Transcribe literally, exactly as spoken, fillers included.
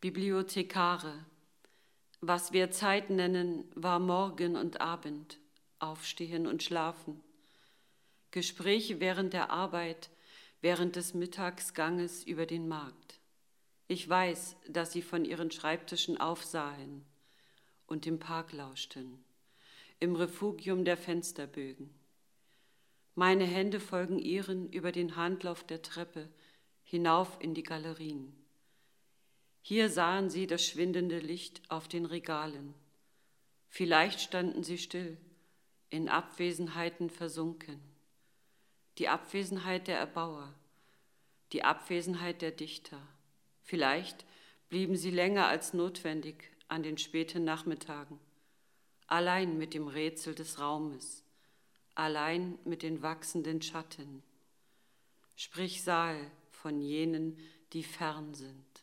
Bibliothekare. Was wir Zeit nennen, war Morgen und Abend, Aufstehen und Schlafen. Gespräche während der Arbeit, während des Mittagsganges über den Markt. Ich weiß, dass sie von ihren Schreibtischen aufsahen und im Park lauschten, im Refugium der Fensterbögen. Meine Hände folgen ihren über den Handlauf der Treppe hinauf in die Galerien. Hier sahen sie das schwindende Licht auf den Regalen. Vielleicht standen sie still, in Abwesenheiten versunken. Die Abwesenheit der Erbauer, die Abwesenheit der Dichter. Vielleicht blieben sie länger als notwendig an den späten Nachmittagen, allein mit dem Rätsel des Raumes, allein mit den wachsenden Schatten. Sprich Saal von jenen, die fern sind.